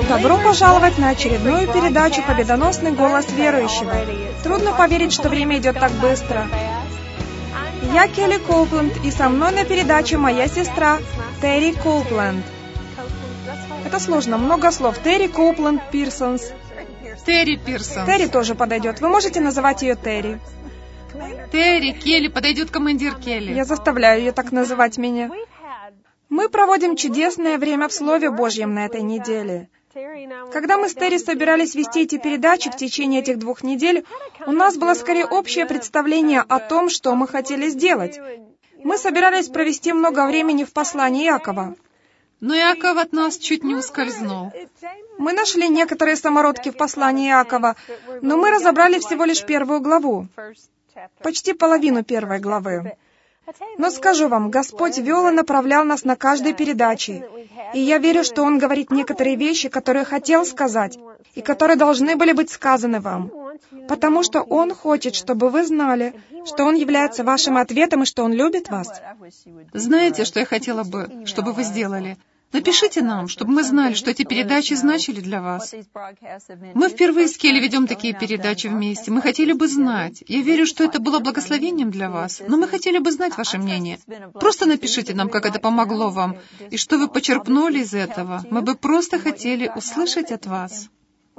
Добро пожаловать на очередную передачу «Победоносный голос верующего». Трудно поверить, что время идет так быстро. Я Келли Коупленд, и со мной на передаче моя сестра Терри Коупленд. Это сложно, много слов. Терри Коупленд Пирсонс. Терри Пирсонс. Терри тоже подойдет. Вы можете называть ее Терри. Терри, Келли, подойдет командир Келли. Я заставляю ее так называть меня. Мы проводим чудесное время в Слове Божьем на этой неделе. Когда мы с Терри собирались вести эти передачи в течение этих 2 недель, у нас было скорее общее представление о том, что мы хотели сделать. Мы собирались провести много времени в послании Иакова. Но Иаков от нас чуть не ускользнул. Мы нашли некоторые самородки в послании Иакова, но мы разобрали всего лишь 1 главу, почти половину 1 главы. Но скажу вам, Господь вел и направлял нас на каждой передаче, и я верю, что Он говорит некоторые вещи, которые хотел сказать, и которые должны были быть сказаны вам, потому что Он хочет, чтобы вы знали, что Он является вашим ответом и что Он любит вас. Знаете, что я хотела бы, чтобы вы сделали? Напишите нам, чтобы мы знали, что эти передачи значили для вас. Мы впервые с Келли ведем такие передачи вместе. Мы хотели бы знать. Я верю, что это было благословением для вас, но мы хотели бы знать ваше мнение. Просто напишите нам, как это помогло вам, и что вы почерпнули из этого. Мы бы просто хотели услышать от вас.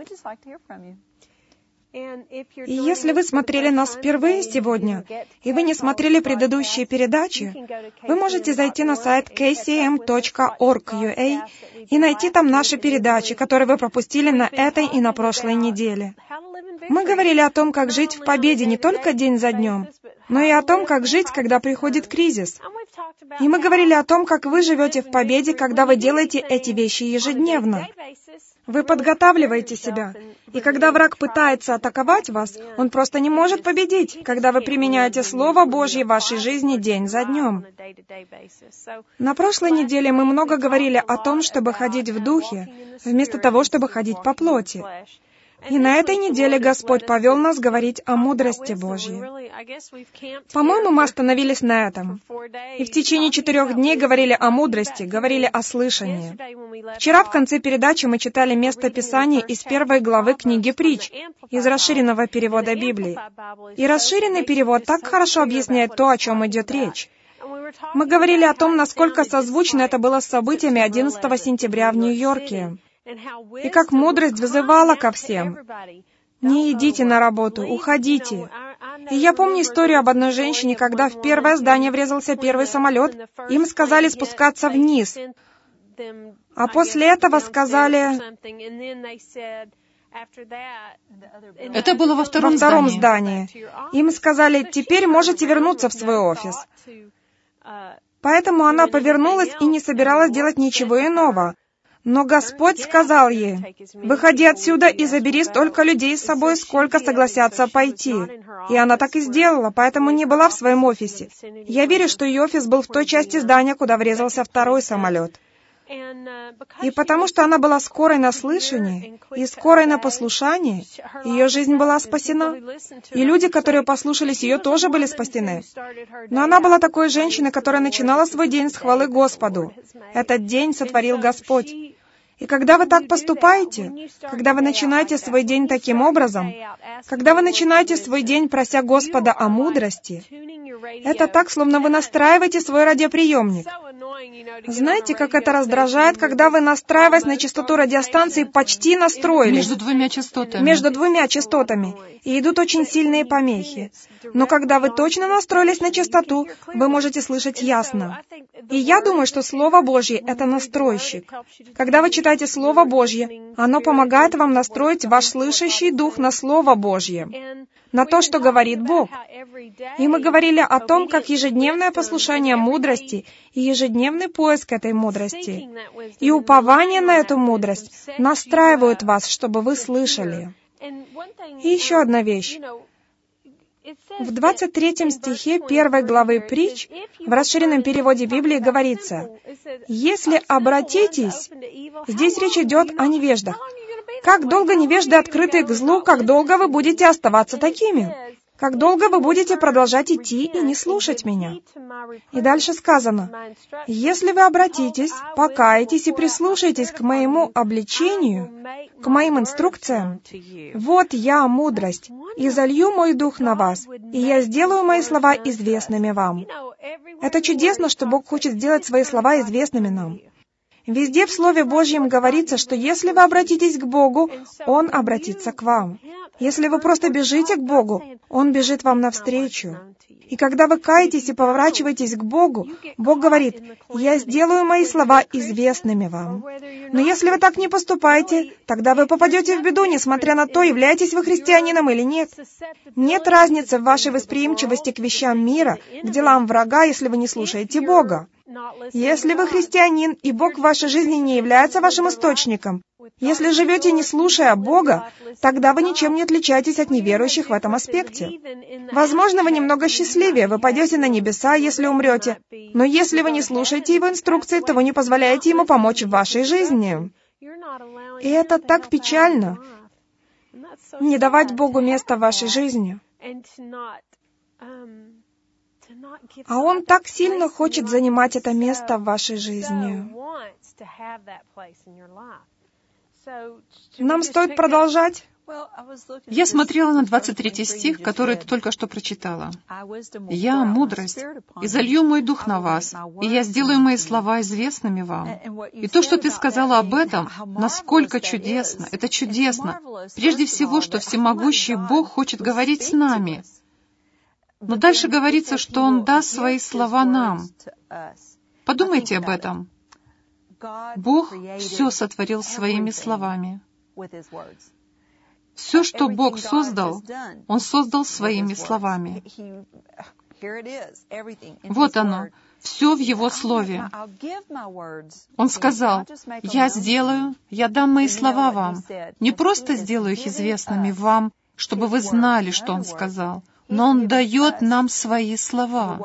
И если вы смотрели нас впервые сегодня, и вы не смотрели предыдущие передачи, вы можете зайти на сайт kcm.org.ua и найти там наши передачи, которые вы пропустили на этой и на прошлой неделе. Мы говорили о том, как жить в победе не только день за днем, но и о том, как жить, когда приходит кризис. И мы говорили о том, как вы живете в победе, когда вы делаете эти вещи ежедневно. Вы подготавливаете себя, и когда враг пытается атаковать вас, он просто не может победить, когда вы применяете Слово Божье в вашей жизни день за днем. На прошлой неделе мы много говорили о том, чтобы ходить в Духе, вместо того, чтобы ходить по плоти. И на этой неделе Господь повел нас говорить о мудрости Божьей. По-моему, мы остановились на этом. И в течение 4 дней говорили о мудрости, говорили о слышании. Вчера в конце передачи мы читали место Писания из 1 главы книги «Притч», из расширенного перевода Библии. И расширенный перевод так хорошо объясняет то, о чем идет речь. Мы говорили о том, насколько созвучно это было с событиями 11 сентября в Нью-Йорке. И как мудрость вызывала ко всем: «Не идите на работу, уходите». И я помню историю об одной женщине, когда в первое здание врезался первый самолет, им сказали спускаться вниз. А после этого сказали... Это было во втором здании. Им сказали: «Теперь можете вернуться в свой офис». Поэтому она повернулась и не собиралась делать ничего иного. Но Господь сказал ей: «Выходи отсюда и забери столько людей с собой, сколько согласятся пойти». И она так и сделала, поэтому не была в своем офисе. Я верю, что ее офис был в той части здания, куда врезался второй самолет. И потому что она была скорой на слышании и скорой на послушании, ее жизнь была спасена. И люди, которые послушались ее, тоже были спасены. Но она была такой женщиной, которая начинала свой день с хвалы Господу. Этот день сотворил Господь. И когда вы так поступаете, когда вы начинаете свой день таким образом, когда вы начинаете свой день, прося Господа о мудрости, это так, словно вы настраиваете свой радиоприемник. Знаете, как это раздражает, когда вы, настраиваясь на частоту радиостанции, почти настроились между двумя частотами, и идут очень сильные помехи. Но когда вы точно настроились на частоту, вы можете слышать ясно. И я думаю, что Слово Божье — это настройщик. Когда вы читаете Слово Божье, оно помогает вам настроить ваш слышащий дух на Слово Божье, на то, что говорит Бог. И мы говорили о том, как ежедневное послушание мудрости и ежедневный поиск этой мудрости и упование на эту мудрость настраивают вас, чтобы вы слышали. И еще одна вещь. В 23 стихе 1 главы Притч в расширенном переводе Библии говорится: «Если обратитесь...» Здесь речь идет о невеждах. «Как долго невежды открыты к злу, как долго вы будете оставаться такими?» Как долго вы будете продолжать идти и не слушать меня? И дальше сказано, если вы обратитесь, покаетесь и прислушаетесь к моему обличению, к моим инструкциям, вот я, мудрость, и залью мой дух на вас, и я сделаю мои слова известными вам. Это чудесно, что Бог хочет сделать свои слова известными нам. Везде в Слове Божьем говорится, что если вы обратитесь к Богу, Он обратится к вам. Если вы просто бежите к Богу, Он бежит вам навстречу. И когда вы каетесь и поворачиваетесь к Богу, Бог говорит, «Я сделаю мои слова известными вам». Но если вы так не поступаете, тогда вы попадете в беду, несмотря на то, являетесь вы христианином или нет. Нет разницы в вашей восприимчивости к вещам мира, к делам врага, если вы не слушаете Бога. Если вы христианин, и Бог в вашей жизни не является вашим источником, если живете не слушая Бога, тогда вы ничем не отличаетесь от неверующих в этом аспекте. Возможно, вы немного счастливее, вы пойдете на небеса, если умрете, но если вы не слушаете Его инструкции, то вы не позволяете Ему помочь в вашей жизни. И это так печально, не давать Богу место в вашей жизни. А Он так сильно хочет занимать это место в вашей жизни. Нам стоит продолжать? Я смотрела на 23 стих, который ты только что прочитала. «Я, мудрость, и залью мой дух на вас, и я сделаю мои слова известными вам». И то, что ты сказала об этом, насколько чудесно, это чудесно. Прежде всего, что всемогущий Бог хочет говорить с нами. Но дальше говорится, что Он даст свои слова нам. Подумайте об этом. Бог все сотворил своими словами. Все, что Бог создал, Он создал своими словами. Вот оно, все в Его Слове. Он сказал, «Я сделаю, я дам мои слова вам». Не просто сделаю их известными вам, чтобы вы знали, что Он сказал, но Он дает нам свои слова.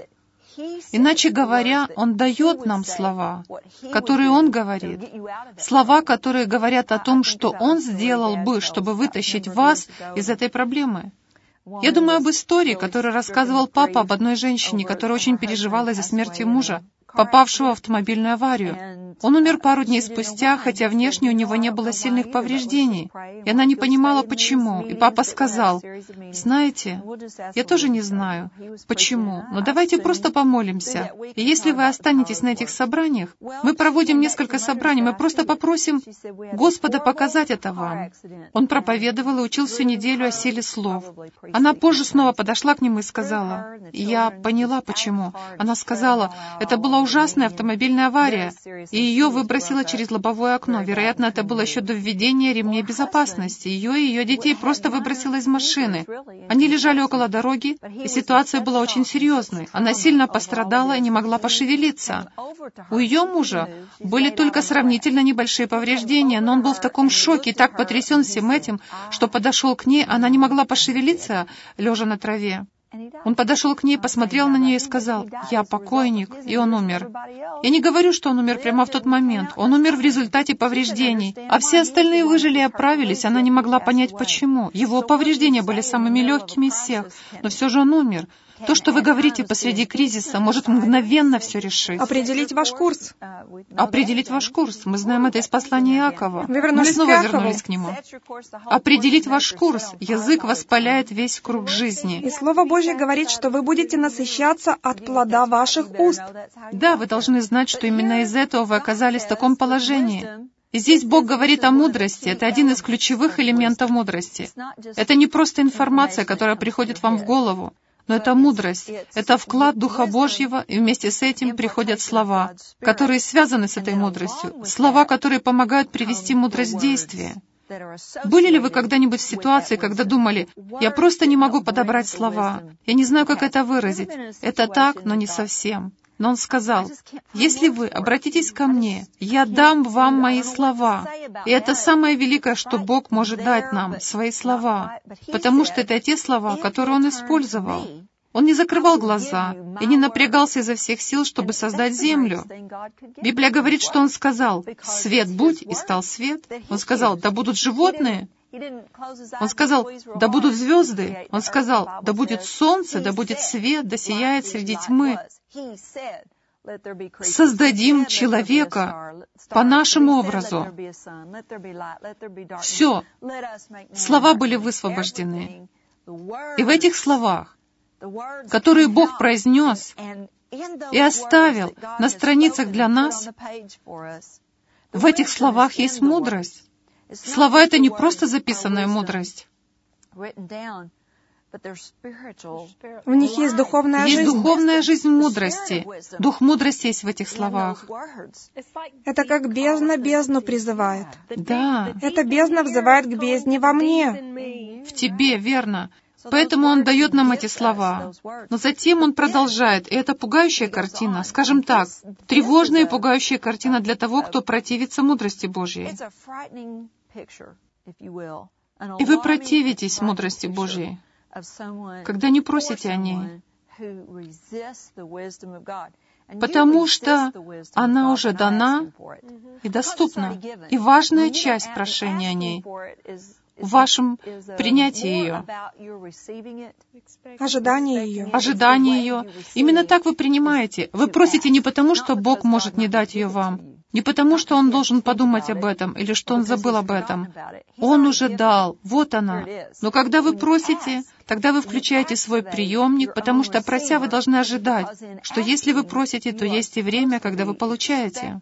Иначе говоря, Он дает нам слова, которые Он говорит, слова, которые говорят о том, что Он сделал бы, чтобы вытащить вас из этой проблемы. Я думаю об истории, которую рассказывал папа об одной женщине, которая очень переживала из-за смерти мужа, попавшего в автомобильную аварию. Он умер пару дней спустя, хотя внешне у него не было сильных повреждений. И она не понимала, почему. И папа сказал, «Знаете, я тоже не знаю, почему, но давайте просто помолимся. И если вы останетесь на этих собраниях, мы проводим несколько собраний, мы просто попросим Господа показать это вам». Он проповедовал и учил всю неделю о силе слов. Она позже снова подошла к нему и сказала, «Я поняла, почему». Она сказала, «Это была ужасная автомобильная авария, и ее выбросило через лобовое окно. Вероятно, это было еще до введения ремней безопасности. Ее и ее детей просто выбросило из машины. Они лежали около дороги, и ситуация была очень серьезной. Она сильно пострадала и не могла пошевелиться. У ее мужа были только сравнительно небольшие повреждения, но он был в таком шоке и так потрясен всем этим, что подошел к ней, она не могла пошевелиться, лежа на траве. Он подошел к ней, посмотрел на нее и сказал, «Я покойник», и он умер. Я не говорю, что он умер прямо в тот момент. Он умер в результате повреждений, а все остальные выжили и оправились. Она не могла понять, почему. Его повреждения были самыми легкими из всех, но все же он умер. То, что вы говорите посреди кризиса, может мгновенно все решить. Определить ваш курс. Определить ваш курс. Мы знаем это из послания Иакова. Вы вернулись Мы снова вернулись к нему. Определить ваш курс. Язык воспаляет весь круг жизни. И Слово Божье говорит, что вы будете насыщаться от плода ваших уст. Да, вы должны знать, что именно из этого вы оказались в таком положении. И здесь Бог говорит о мудрости. Это один из ключевых элементов мудрости. Это не просто информация, которая приходит вам в голову. Но это мудрость, это вклад Духа Божьего, и вместе с этим приходят слова, которые связаны с этой мудростью, слова, которые помогают привести мудрость в действие. Были ли вы когда-нибудь в ситуации, когда думали, «Я просто не могу подобрать слова, я не знаю, как это выразить, это так, но не совсем». Но Он сказал, «Если вы обратитесь ко мне, я дам вам мои слова». И это самое великое, что Бог может дать нам, свои слова, потому что это те слова, которые Он использовал. Он не закрывал глаза и не напрягался изо всех сил, чтобы создать землю. Библия говорит, что Он сказал, «Свет будь», и стал свет. Он сказал, «Да будут животные», Он сказал, да будут звезды. Он сказал, да будет солнце, да будет свет, да сияет среди тьмы. Создадим человека по нашему образу. Все. Слова были высвобождены. И в этих словах, которые Бог произнес и оставил на страницах для нас, в этих словах есть мудрость. Слова — это не просто записанная мудрость. В них есть духовная жизнь. Есть духовная жизнь мудрости. Дух мудрости есть в этих словах. Это как бездна бездну призывает. Да. Эта бездна взывает к бездне во мне. В тебе, верно. Поэтому Он дает нам эти слова. Но затем Он продолжает, и это пугающая картина, скажем так, тревожная и пугающая картина для того, кто противится мудрости Божьей. И вы противитесь мудрости Божьей, когда не просите о ней, потому что она уже дана и доступна. И важная часть прошения о ней в вашем принятии ее, Ожидание ее. ожидании ее. Именно так вы принимаете. Вы просите не потому, что Бог может не дать ее вам, не потому, что Он должен подумать об этом, или что Он забыл об этом. Он уже дал, вот она. Но когда вы просите, тогда вы включаете свой приемник, потому что, прося, вы должны ожидать, что если вы просите, то есть и время, когда вы получаете.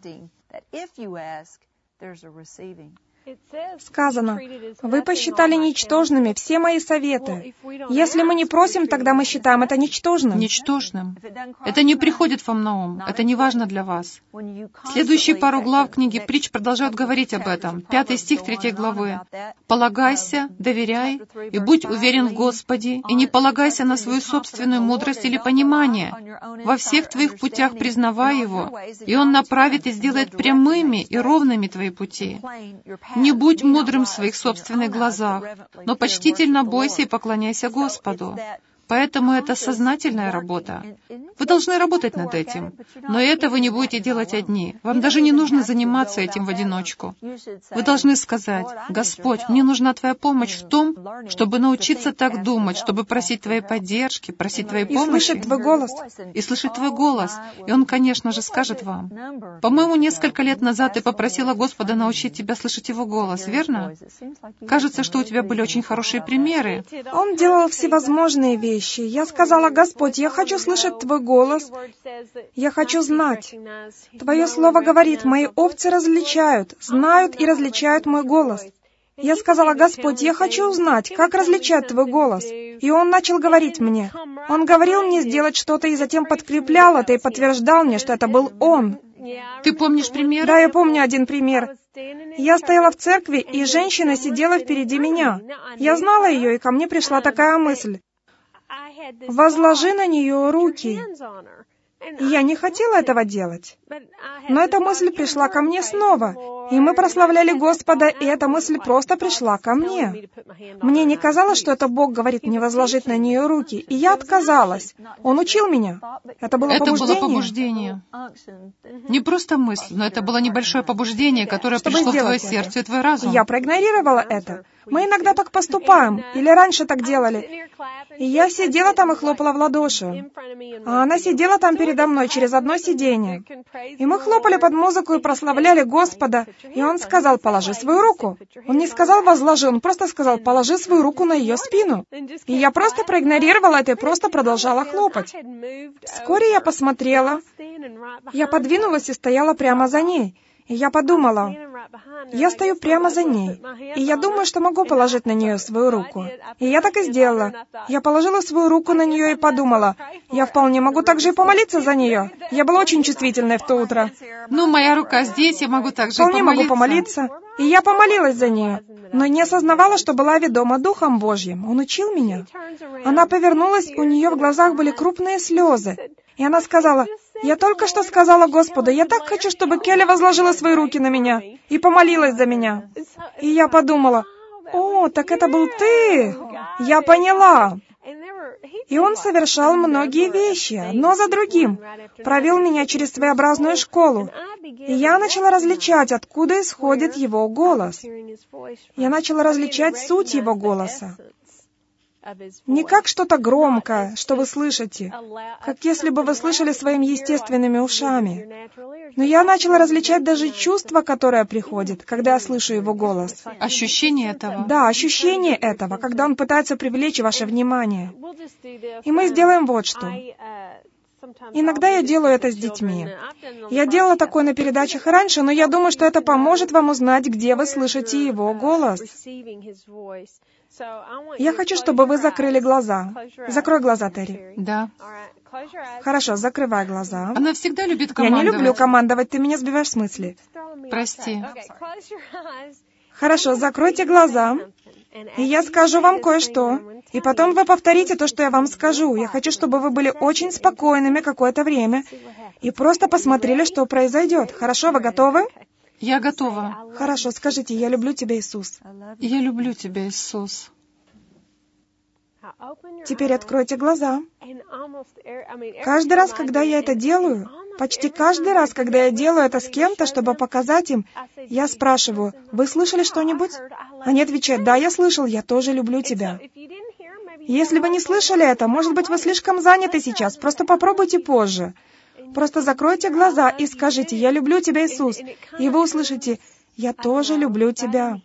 Сказано, вы посчитали ничтожными все мои советы. Если мы не просим, тогда мы считаем это ничтожным. Ничтожным. Это не приходит вам на ум, это не важно для вас. Следующие пару глав книги Притч продолжают говорить об этом. 5 стих 3 главы. «Полагайся, доверяй, и будь уверен в Господе, и не полагайся на свою собственную мудрость или понимание. Во всех твоих путях признавай Его, и Он направит и сделает прямыми и ровными твои пути. Не будь мудрым в своих собственных глазах, но почтительно бойся и поклоняйся Господу». Поэтому это сознательная работа. Вы должны работать над этим. Но это вы не будете делать одни. Вам даже не нужно заниматься этим в одиночку. Вы должны сказать: «Господь, мне нужна Твоя помощь в том, чтобы научиться так думать, чтобы просить Твоей поддержки, просить Твоей помощи». И слышать Твой голос. И слышать Твой голос. И Он, конечно же, скажет вам. По-моему, несколько лет назад ты попросила Господа научить тебя слышать Его голос, верно? Кажется, что у тебя были очень хорошие примеры. Он делал всевозможные вещи. Я сказала: «Господь, я хочу слышать Твой голос. Я хочу знать. Твое Слово говорит, мои овцы различают, знают и различают мой голос». Я сказала: «Господь, я хочу узнать, как различать Твой голос». И Он начал говорить мне. Он говорил мне сделать что-то и затем подкреплял это и подтверждал мне, что это был Он. Ты помнишь пример? Да, я помню один пример. Я стояла в церкви, и женщина сидела впереди меня. Я знала ее, и ко мне пришла такая мысль: возложи на нее руки. И я не хотела этого делать. Но эта мысль пришла ко мне снова. И мы прославляли Господа, и эта мысль просто пришла ко мне. Мне не казалось, что это Бог говорит мне возложить на нее руки, и я отказалась. Он учил меня. Это было побуждение. Не просто мысль, но это было небольшое побуждение, которое пришло в твое сердце и твой разум. Я проигнорировала это. Мы иногда так поступаем, или раньше так делали. И я сидела там и хлопала в ладоши. А она сидела там передо мной через одно сиденье. И мы хлопали под музыку и прославляли Господа. И Он сказал: «Положи свою руку». Он не сказал «возложи», Он просто сказал: «Положи свою руку на ее спину». И я просто проигнорировала это и просто продолжала хлопать. Вскоре я посмотрела. Я подвинулась и стояла прямо за ней. И я подумала: я стою прямо за ней, и я думаю, что могу положить на нее свою руку. И я так и сделала. Я положила свою руку на нее и подумала: я вполне могу также и помолиться за нее. Я была очень чувствительной в то утро. Ну, моя рука здесь, я могу также и помолиться. Вполне могу помолиться. И я помолилась за нее, но не осознавала, что была ведома Духом Божьим. Он учил меня. Она повернулась, у нее в глазах были крупные слезы. И она сказала: «Я только что сказала Господу, я так хочу, чтобы Келли возложила свои руки на меня и помолилась за меня». И я подумала: «О, так это был ты! Я поняла». И Он совершал многие вещи, одно за другим, провел меня через своеобразную школу, и я начала различать, откуда исходит Его голос. Я начала различать суть Его голоса. Не как что-то громкое, что вы слышите, как если бы вы слышали своими естественными ушами. Но я начала различать даже чувство, которое приходит, когда я слышу Его голос. Ощущение этого? Да, ощущение этого, когда Он пытается привлечь ваше внимание. И мы сделаем вот что. Иногда я делаю это с детьми. Я делала такое на передачах и раньше, но я думаю, что это поможет вам узнать, где вы слышите Его голос. Я хочу, чтобы вы закрыли глаза. Закрой глаза, Терри. Да. Хорошо, закрывай глаза. Она всегда любит командовать. Я не люблю командовать, ты меня сбиваешь с мысли. Прости. Хорошо, закройте глаза, и я скажу вам кое-что. И потом вы повторите то, что я вам скажу. Я хочу, чтобы вы были очень спокойными какое-то время и просто посмотрели, что произойдет. Хорошо, вы готовы? Я готова. Хорошо, скажите: «Я люблю тебя, Иисус». Я люблю тебя, Иисус. Теперь откройте глаза. Каждый раз, когда я это делаю, почти каждый раз, когда я делаю это с кем-то, чтобы показать им, я спрашиваю: «Вы слышали что-нибудь?» Они отвечают: «Да, я слышал, я тоже люблю тебя». Если вы не слышали это, может быть, вы слишком заняты сейчас, просто попробуйте позже. Просто закройте глаза и скажите: «Я люблю тебя, Иисус». И вы услышите: «Я тоже люблю тебя».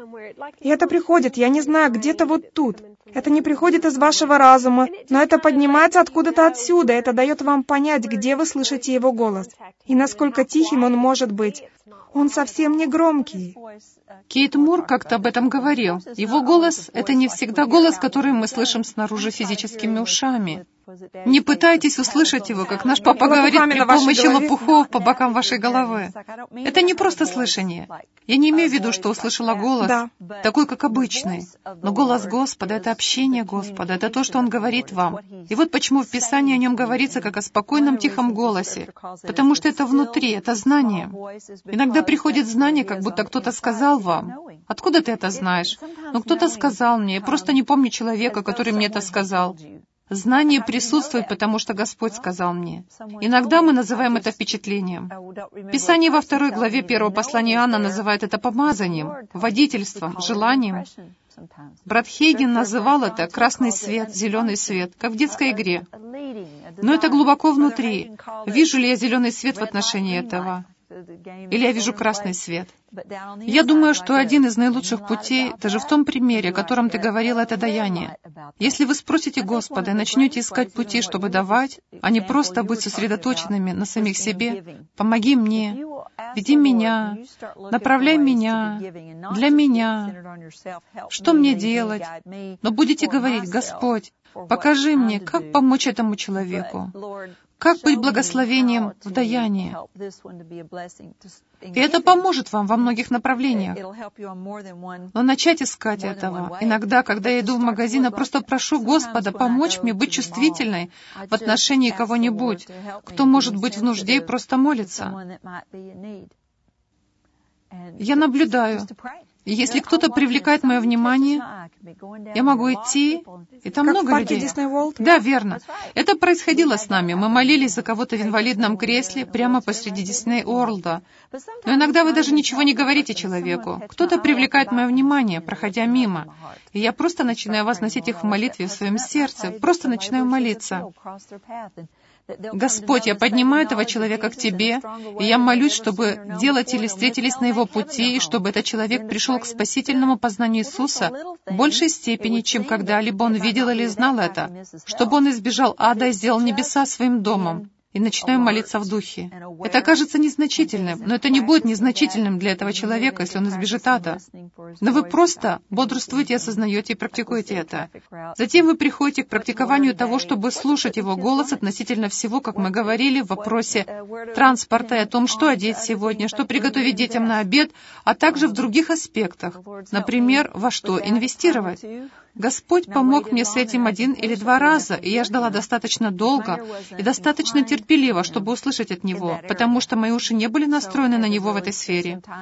И это приходит, я не знаю, где-то вот тут. Это не приходит из вашего разума, но это поднимается откуда-то отсюда. Это дает вам понять, где вы слышите Его голос и насколько тихим Он может быть. Он совсем не громкий. Кейт Мур как-то об этом говорил. Его голос — это не всегда голос, который мы слышим снаружи физическими ушами. Не пытайтесь услышать его, как наш папа говорит, при помощи лопухов по бокам вашей головы. Это не просто слышание. Я не имею в виду, что услышала голос, такой, как обычный. Но голос Господа — это общение Господа, это то, что Он говорит вам. И вот почему в Писании о Нем говорится, как о спокойном, тихом голосе. Потому что это внутри, это знание. Иногда приходит знание, как будто кто-то сказал вам. Откуда ты это знаешь? Ну, кто-то сказал мне, я просто не помню человека, который мне это сказал. Знание присутствует, потому что Господь сказал мне. Иногда мы называем это впечатлением. Писание во 2 главе 1 послания Иоанна называет это помазанием, водительством, желанием. Брат Хейген называл это красный свет, зеленый свет, как в детской игре. Но это глубоко внутри. Вижу ли я зеленый свет в отношении этого? Или я вижу красный свет? Я думаю, что один из наилучших путей, даже в том примере, о котором ты говорила, это даяние. Если вы спросите Господа и начнете искать пути, чтобы давать, а не просто быть сосредоточенными на самих себе, «Помоги мне», «Веди меня», «Направляй меня», «Для меня», «Что мне делать?», но будете говорить: «Господь, покажи мне, как помочь этому человеку, как быть благословением в даянии». И это поможет вам во многих направлениях. Но начать искать этого. Иногда, когда я иду в магазин, я просто прошу Господа помочь мне быть чувствительной в отношении кого-нибудь, кто может быть в нужде и просто молится. Я наблюдаю. И если кто-то привлекает мое внимание, я могу идти, и там много людей. Дисней Ворлд? Да, верно. Это происходило с нами. Мы молились за кого-то в инвалидном кресле прямо посреди Дисней Ворлда. Но иногда вы даже ничего не говорите человеку. Кто-то привлекает мое внимание, проходя мимо. И я просто начинаю возносить их в молитве в своем сердце. Просто начинаю молиться. Господь, я поднимаю этого человека к Тебе, и я молюсь, чтобы делатели встретились на его пути, и чтобы этот человек пришел к спасительному познанию Иисуса в большей степени, чем когда-либо он видел или знал это, чтобы он избежал ада и сделал небеса своим домом. И начинаю молиться в духе. Это кажется незначительным, но это не будет незначительным для этого человека, если он избежит ада. Но вы просто бодрствуете, осознаете и практикуете это. Затем вы приходите к практикованию того, чтобы слушать Его голос относительно всего, как мы говорили в вопросе транспорта и о том, что одеть сегодня, что приготовить детям на обед, а также в других аспектах. Например, во что инвестировать. Господь помог мне с этим 1 или 2 раза, и я ждала достаточно долго и достаточно терпеливо, чтобы услышать от Него, потому что мои уши не были настроены на Него в этой сфере.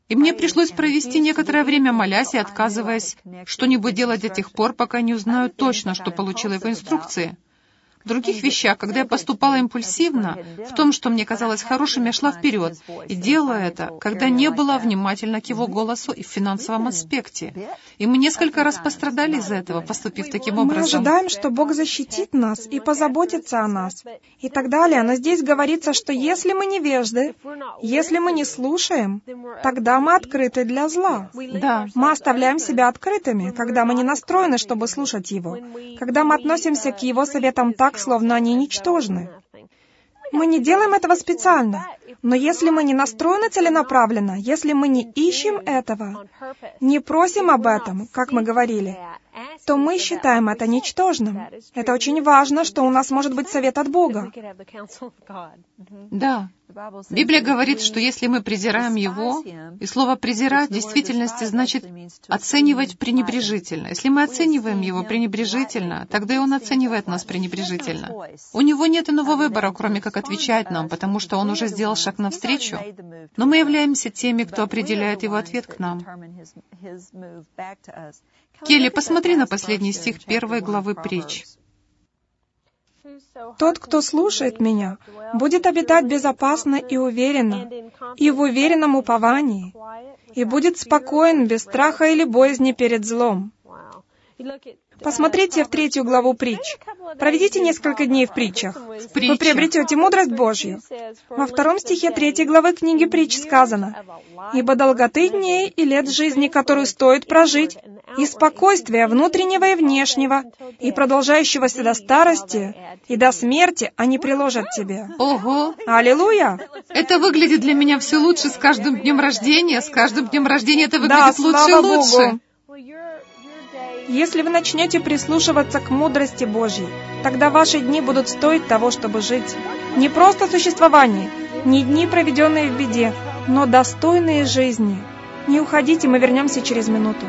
И мне пришлось провести некоторое время, молясь и отказываясь что-нибудь делать до тех пор, пока не узнаю точно, что получила его инструкции. В других вещах, когда я поступала импульсивно, в том, что мне казалось хорошим, я шла вперед и делала это, когда не была внимательна к его голосу и в финансовом аспекте. И мы несколько раз пострадали из-за этого, поступив таким образом. Мы ожидаем, что Бог защитит нас и позаботится о нас, и так далее. Но здесь говорится, что если мы невежды, если мы не слушаем, тогда мы открыты для зла. Да. Мы оставляем себя открытыми, когда мы не настроены, чтобы слушать Его, когда мы относимся к Его советам так, словно они ничтожны. Мы не делаем этого специально, но если мы не настроены целенаправленно, если мы не ищем этого, не просим об этом, как мы говорили, то мы считаем это ничтожным. Это очень важно, что у нас может быть совет от Бога. Да. Библия говорит, что если мы презираем Его, и слово «презирать» в действительности значит оценивать пренебрежительно. Если мы оцениваем Его пренебрежительно, тогда и Он оценивает нас пренебрежительно. У Него нет иного выбора, кроме как отвечать нам, потому что Он уже сделал шаг навстречу. Но мы являемся теми, кто определяет Его ответ к нам. Келли, посмотри на последний стих 1 главы Притч. «Тот, кто слушает Меня, будет обитать безопасно и уверенно, и в уверенном уповании, и будет спокоен без страха или боязни перед злом». Посмотрите в 3 главу Притч. Проведите несколько дней в притчах. Вы приобретете мудрость Божью. Во 2 стихе 3 главы книги Притч сказано: «Ибо долготы дней и лет жизни, которую стоит прожить, и спокойствия внутреннего и внешнего, и продолжающегося до старости, и до смерти они приложат тебе». Ого! Аллилуйя! Это выглядит для меня все лучше с каждым днем рождения. С каждым днем рождения это выглядит лучше и лучше. Богу! Если вы начнете прислушиваться к мудрости Божьей, тогда ваши дни будут стоить того, чтобы жить. Не просто существование, не дни, проведенные в беде, но достойные жизни. Не уходите, мы вернемся через минуту.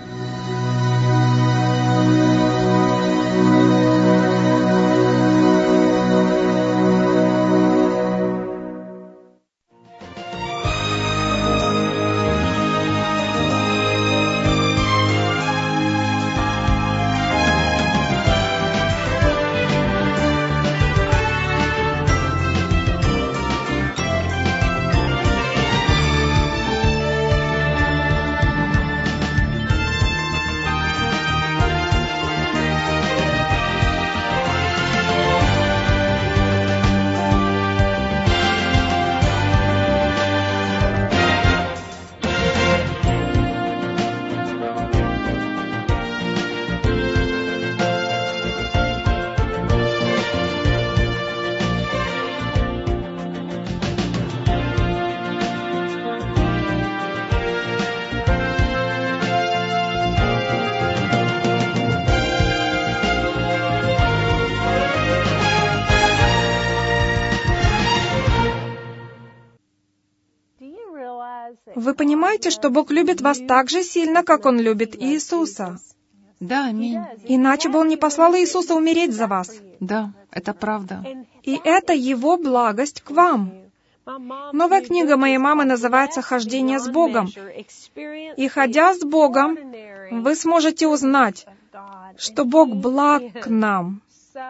Вы понимаете, что Бог любит вас так же сильно, как Он любит Иисуса? Да, аминь. Иначе бы Он не послал Иисуса умереть за вас. Да, это правда. И это Его благость к вам. Новая книга моей мамы называется «Хождение с Богом». И ходя с Богом, вы сможете узнать, что Бог благ к нам.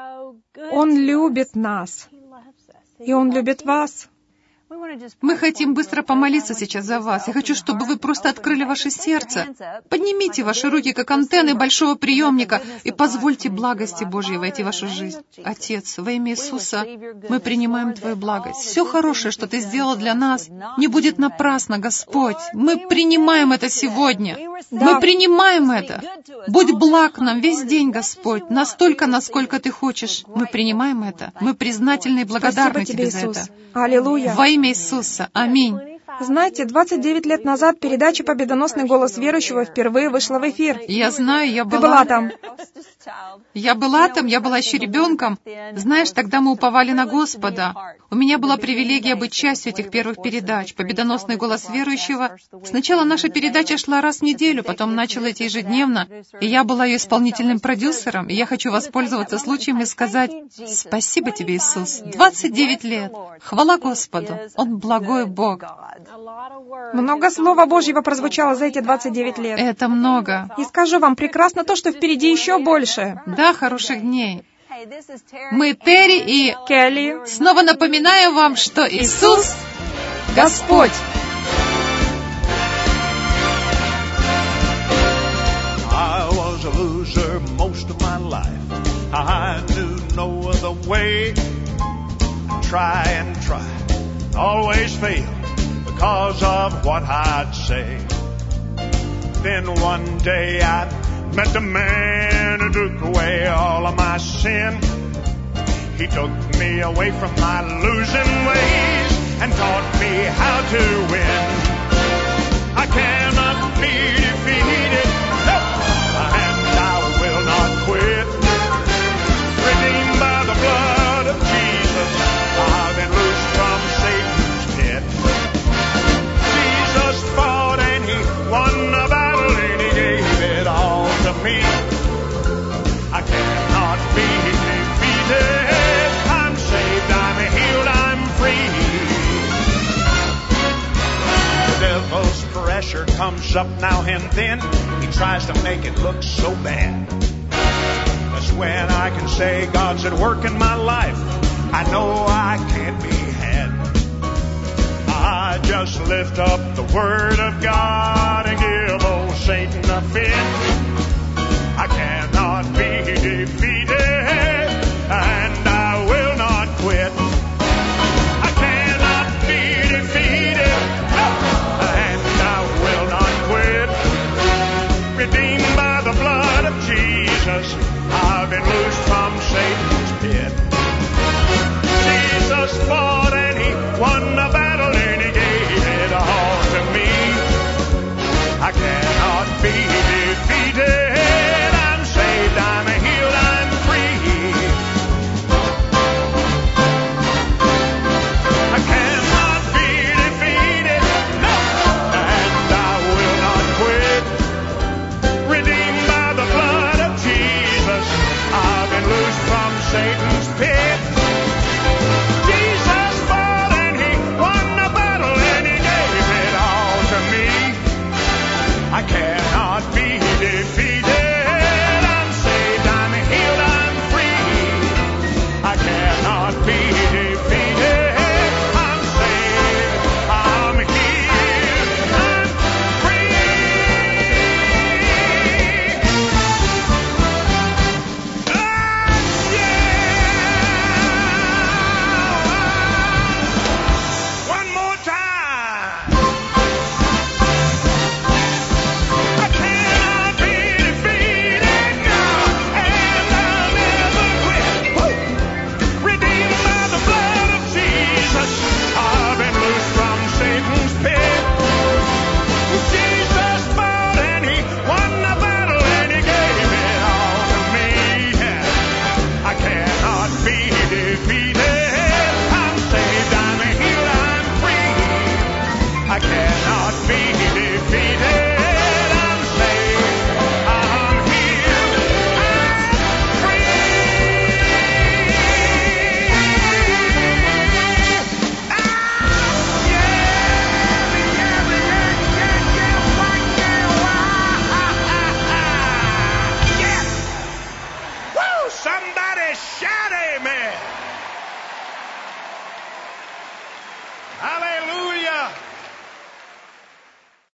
Он любит нас. И Он любит вас. Мы хотим быстро помолиться сейчас за вас. Я хочу, чтобы вы просто открыли ваше сердце. Поднимите ваши руки, как антенны большого приемника, и позвольте благости Божьей войти в вашу жизнь. Отец, во имя Иисуса, мы принимаем Твою благость. Все хорошее, что Ты сделал для нас, не будет напрасно, Господь. Мы принимаем это сегодня. Мы принимаем это. Будь благ нам весь день, Господь, настолько, насколько Ты хочешь. Мы принимаем это. Мы признательны и благодарны Тебе за это. Аллилуйя. Во имя Иисуса. Аминь. Знаете, 29 лет назад передача «Победоносный голос верующего» впервые вышла в эфир. Я знаю, я была... Ты была там. Я была еще ребенком. Знаешь, тогда мы уповали на Господа. У меня была привилегия быть частью этих первых передач. «Победоносный голос верующего». Сначала наша передача шла раз в неделю, потом начала идти ежедневно, и я была ее исполнительным продюсером, и я хочу воспользоваться случаем и сказать: спасибо тебе, Иисус. 29 лет. Хвала Господу. Он благой Бог. Много Слова Божьего прозвучало за эти 29 лет. Это много. И скажу вам, прекрасно то, что впереди еще больше. Да, хороших дней. Мы Терри и Келли. Снова напоминаю вам, что Иисус — Господь. I was a loser most of my life. I knew no other way. Try and try, always fail because of what I'd say. Then one day I met a man who took away all of my sin. He took me away from my losing ways and taught me how to win. I cannot be defeated, no, and I will not quit. Redeemed by the blood of Jesus, I've been loosed from Satan's pit. Jesus fought and He won the battle and He gave it all to me. I cannot be defeated. I'm saved, I'm healed, I'm free. The devil's pressure comes up now and then. He tries to make it look so bad. That's when I can say God's at work in my life. I know I can't be had. I just lift up the Word of God and give old Satan a fit. I cannot be defeated, and I will not quit. I cannot be defeated, and I will not quit. Redeemed by the blood of Jesus, I've been loosed from Satan's pit. Jesus fought and He won